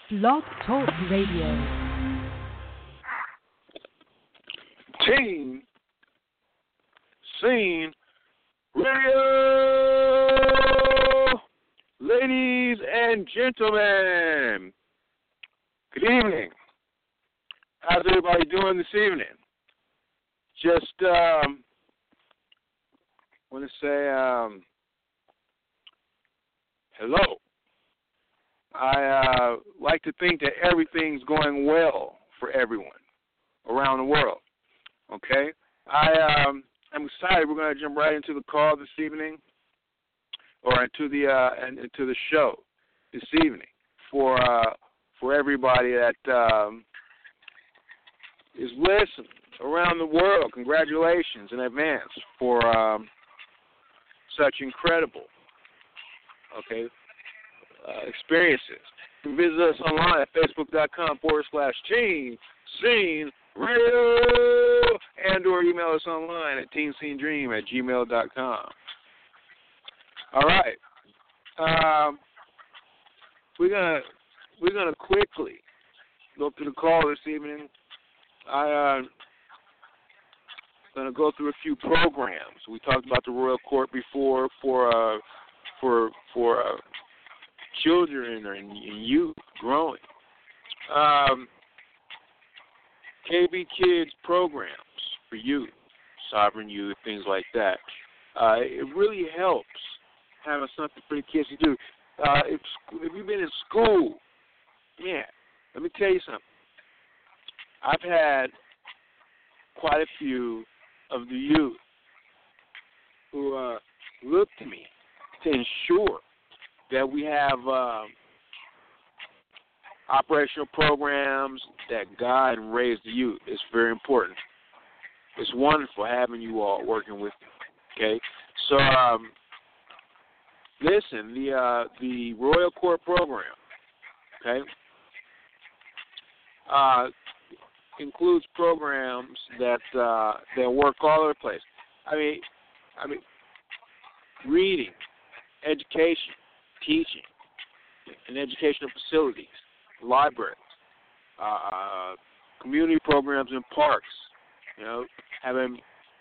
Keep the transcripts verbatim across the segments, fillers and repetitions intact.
Blog Talk Radio. Team Scene Radio. Ladies and gentlemen, good evening. How's everybody doing this evening? Just um, want to say um, hello. I uh, like to think that everything's going well for everyone around the world. Okay, I um, I'm excited. We're going to jump right into the call this evening, or into the uh, into the show this evening for uh, for everybody that um, is listening around the world. Congratulations in advance for um, such incredible, okay, uh, experiences. You can visit us online at facebook.com forward slash Teen Scene Radio, and or email us online at teenscenedream at gmail dot com. All right. Um, we're gonna we're gonna quickly go through the call this evening. I uh, gonna go through a few programs. We talked about the Royal Court before for uh, for for uh, children and, and youth growing. Um, K B Kids programs for youth, sovereign youth, things like that. Uh, it really helps having something for the kids to do. Uh, if, if you've been in school, yeah, let me tell you something. I've had quite a few of the youth who uh, look to me to ensure that we have uh, operational programs that guide and raise the youth. It's very important. It's wonderful having you all working with me. Okay, so um, listen, the uh, the Royal Court program, okay, uh, includes programs that uh, that work all over the place. I mean, I mean, reading, education, teaching, and educational facilities, libraries, uh, community programs in parks, you know, having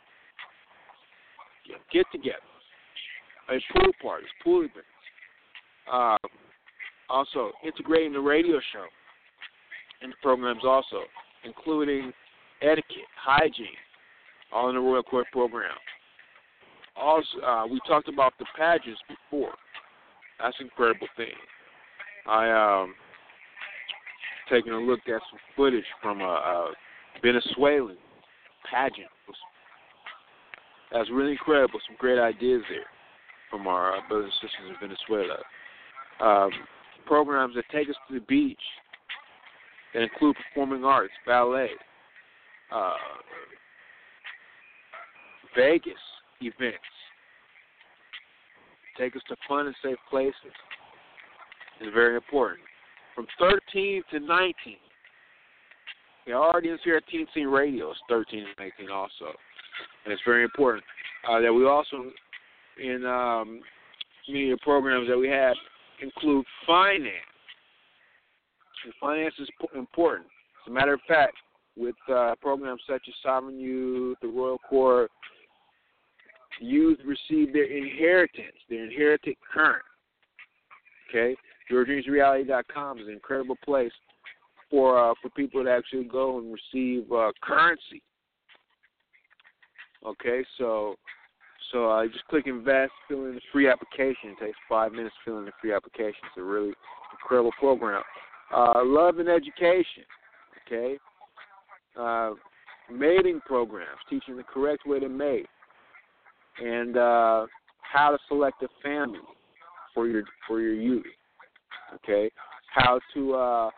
you know, get-togethers, uh, pool parties, pool events. Uh, also, integrating the radio show into programs also, including etiquette, hygiene, all in the Royal Court program. Also, uh, we talked about the pageants before. That's an incredible thing. I um taking a look at some footage from a, a Venezuelan pageant. That's really incredible. Some great ideas there from our uh, brothers and sisters in Venezuela. Um, programs that take us to the beach that include performing arts, ballet, uh, Vegas events. Take us to fun and safe places. It's very important. From thirteen to nineteen. The audience here at Teen Scene Radio is thirteen and nineteen also. And it's very important uh, that we also, in um, many of the programs that we have, include finance. And finance is important. As a matter of fact, with uh, programs such as Sovereign Youth, the Royal Court, youth receive their inheritance, their inherited current. Okay? your dreams reality dot com is an incredible place for uh, for people to actually go and receive uh, currency. Okay, so so uh, just click invest, fill in the free application. It takes five minutes to fill in the free application. It's a really incredible program. Uh, love and education. Okay, uh, mating programs, teaching the correct way to mate, and uh, how to select a family for your for your youth. Okay, how to uh,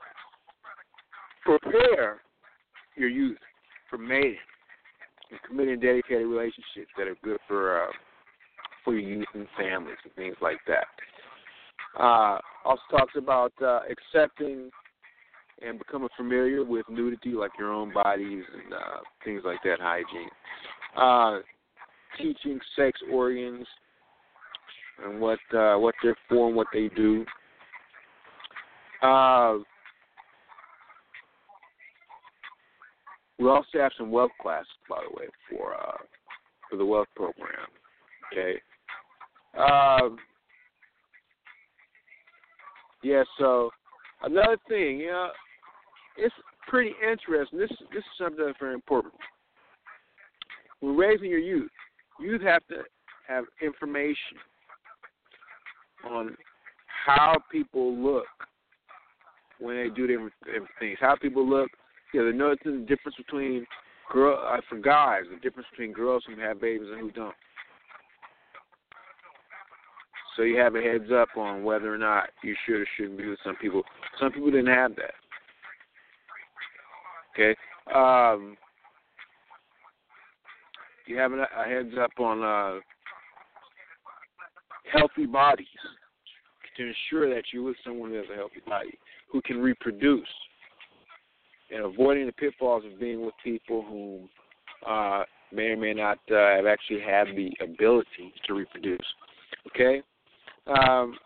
prepare your youth for mating and committing dedicated relationships that are good for uh, for your youth and families and things like that. Uh, also talks about uh, accepting and becoming familiar with nudity, like your own bodies and uh, things like that, hygiene. Uh, teaching sex organs and what uh, what they're for and what they do. Uh, we also have some wealth classes, by the way, for uh, for the wealth program. Okay. Um, yeah. So another thing, you know, it's pretty interesting. This this is something that's very important. When raising your youth, youth have to have information on how people look when they do different, different things. How people look. You know, they know the difference between girl uh, for guys, the difference between girls who have babies and who don't. So you have a heads up on whether or not you should or shouldn't be with some people. Some people didn't have that. Okay. Um, you have a, a heads up on uh, healthy bodies to ensure that you're with someone who has a healthy body, who can reproduce, and avoiding the pitfalls of being with people who uh, may or may not uh, have actually had the ability to reproduce. Okay? Um,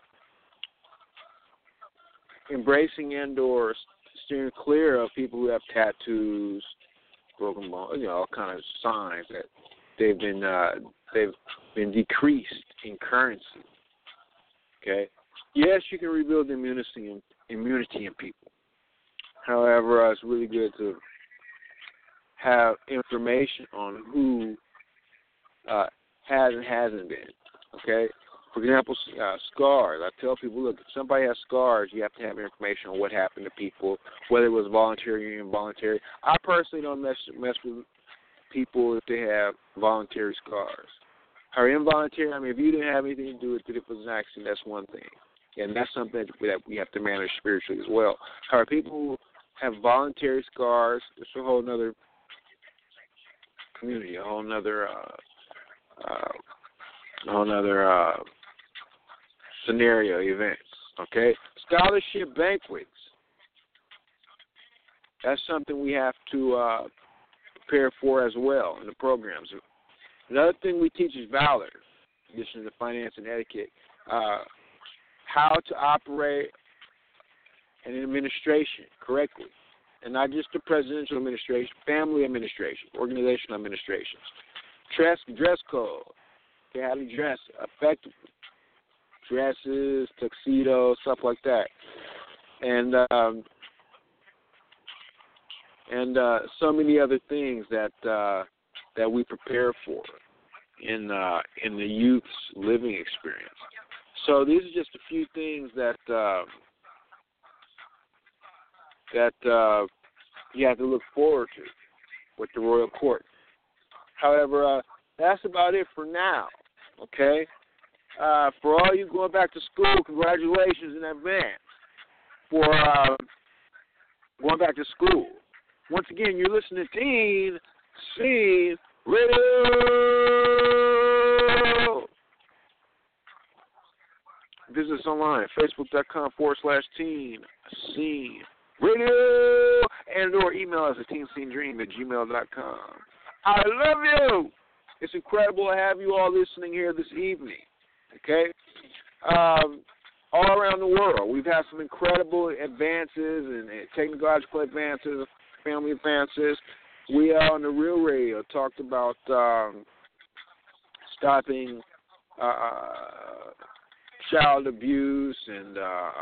embracing and or steering clear of people who have tattoos, broken bones, you know, all kind of signs that they've been uh, they've been decreased in currency. Okay? Yes, you can rebuild the immunity in, immunity in people. However, uh, it's really good to have information on who uh, has and hasn't been. Okay? For example, uh, scars. I tell people, look, if somebody has scars, you have to have information on what happened to people, whether it was voluntary or involuntary. I personally don't mess, mess with people if they have voluntary scars. Or involuntary, I mean, if you didn't have anything to do with it, if it was an accident, that's one thing. And that's something that we have to manage spiritually as well. However, people who have voluntary scars, it's a whole other community, a whole other, uh, uh, a whole other uh, scenario, events. Okay, scholarship banquets. That's something we have to uh, prepare for as well in the programs. Another thing we teach is valor, in addition to finance and etiquette. Uh, how to operate an administration correctly, and not just the presidential administration, family administration, organizational administrations. Dress, dress code, okay, how to dress effectively, dresses, tuxedos, stuff like that, and um, and uh, so many other things that uh, that we prepare for in uh, in the youth's living experience. So these are just a few things that uh, that uh, you have to look forward to with the Royal Court. However, uh, that's about it for now, okay? Uh, for all you going back to school, congratulations in advance for uh, going back to school. Once again, you're listening to Teen Scene Radio. Visit us online at facebook.com forward slash teen scene radio and or email us at teenscenedream at gmail dot com. I love you. It's incredible to have you all listening here this evening. Okay? Um, all around the world, we've had some incredible advances and technological advances, family advances. We uh, on the Real Radio talked about um, stopping uh, child abuse and uh,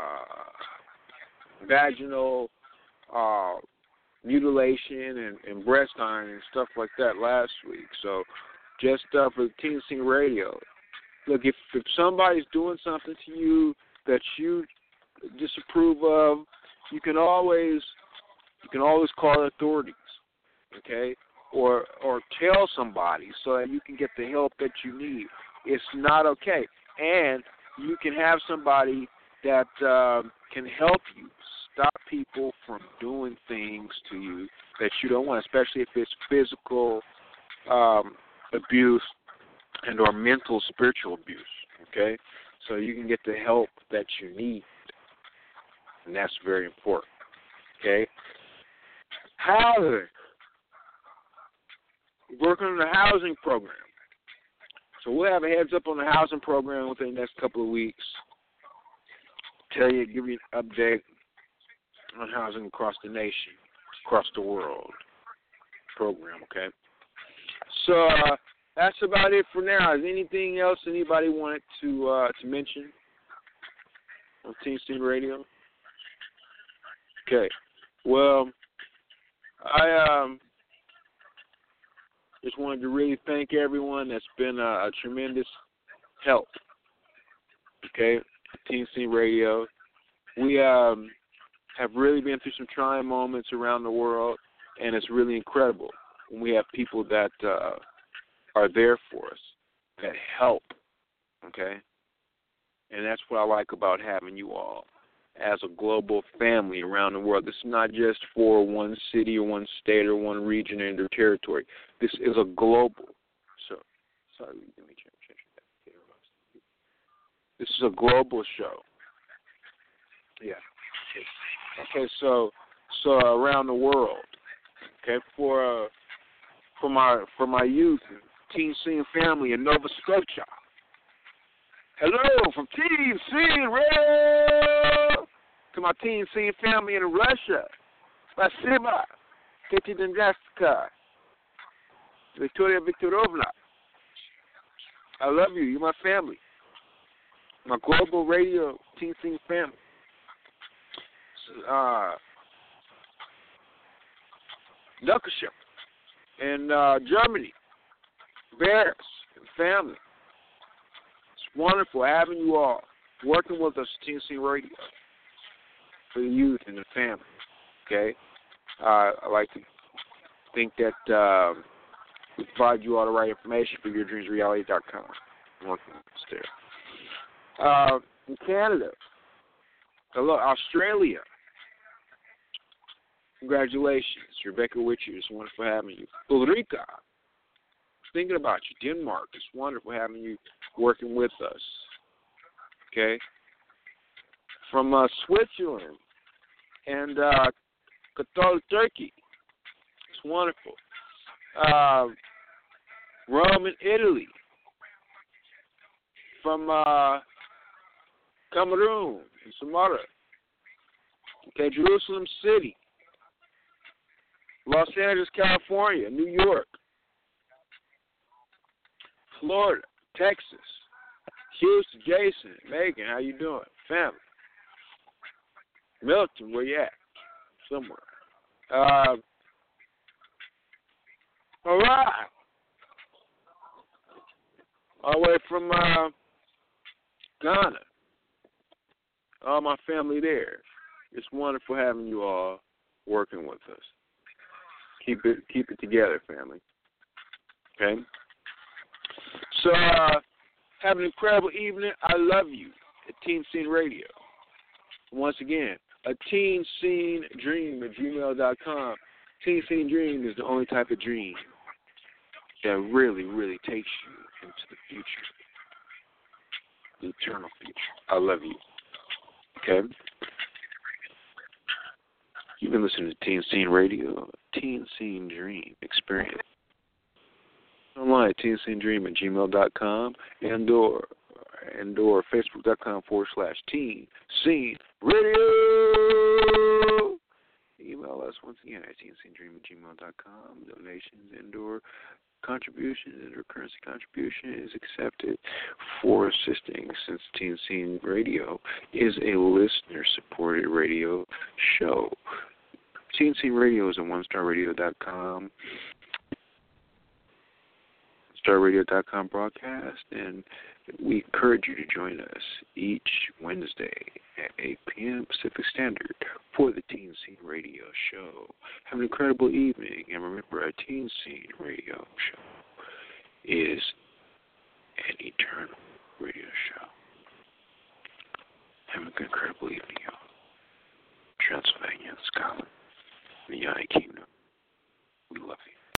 vaginal uh, mutilation and, and breast iron and stuff like that last week. So just uh, for Teen Scene Radio. Look, if, if somebody's doing something to you that you disapprove of, you can always you can always call the authorities, okay, or or tell somebody so that you can get the help that you need. It's not okay, and you can have somebody that uh, can help you stop people from doing things to you that you don't want, especially if it's physical um, abuse and or mental, spiritual abuse, okay? So you can get the help that you need, and that's very important, okay? Housing. Working on the housing program. So we'll have a heads up on the housing program within the next couple of weeks. Tell you, give you an update on housing across the nation, across the world program, okay? So uh, that's about it for now. Is anything else anybody wanted to uh, to mention on Teen Scene Radio? Okay. Well, I um, just wanted to really thank everyone that's been a, a tremendous help, okay, Teen Scene Radio. We um, have really been through some trying moments around the world, and it's really incredible when we have people that uh, are there for us, that help, okay? And that's what I like about having you all as a global family around the world. This is not just for one city or one state or one region and their territory. This is a global show. Sorry, let me change that. This is a global show. Yeah. Okay, so so around the world. Okay, for uh, for my for my youth, Teen Scene family in Nova Scotia. Hello from Teen Scene Radio to my Teen Scene family in Russia. Spasiba, Katie Dendraska, Victoria Viktorovna. I love you. You're my family. My global radio Teen Scene family. Uh, Duckership in uh, Germany. Bears and family. It's wonderful having you all working with us at Teen Scene Radio for the youth and the family. Okay? Uh, I like to think that uh, we provide you all the right information for your dreams reality dot com. I'm working with us there. Uh, in Canada. Hello, Australia. Congratulations, Rebecca Witcher. It's wonderful having you. Ulrika. Thinking about you. Denmark. It's wonderful having you working with us. Okay. From uh, Switzerland and uh, Qatar, Turkey. It's wonderful. Uh, Rome and Italy. From uh, Cameroon and Samara. Okay, Jerusalem City. Los Angeles, California, New York, Florida, Texas, Houston, Jason, Megan, how you doing? Family. Milton, where you at? Somewhere. Uh, all right. All the way from uh, Ghana. All my family there. It's wonderful having you all working with us. Keep it keep it together, family. Okay? So, uh, have an incredible evening. I love you at Teen Scene Radio. Once again, a Teen Scene Dream at gmail dot com. Teen Scene Dream is the only type of dream that really, really takes you into the future. The eternal future. I love you. Okay? You've been listening to Teen Scene Radio, Teen Scene Dream Experience. Online at teen scene dream at gmail dot com and or, and or facebook dot com forward slash Teen Scene Radio. Email us once again at teen scene dream at gmail dot com. Donations and or contributions and or currency contribution is accepted for assisting, since Teen Scene Radio is a listener-supported radio show. Teen Scene Radio is a one star radio dot com, star radio dot com broadcast, and we encourage you to join us each Wednesday at eight p.m. Pacific Standard for the Teen Scene Radio Show. Have an incredible evening, and remember, a Teen Scene Radio Show is an eternal radio show. Have an incredible evening, y'all. Transylvania, Scotland, the United Kingdom.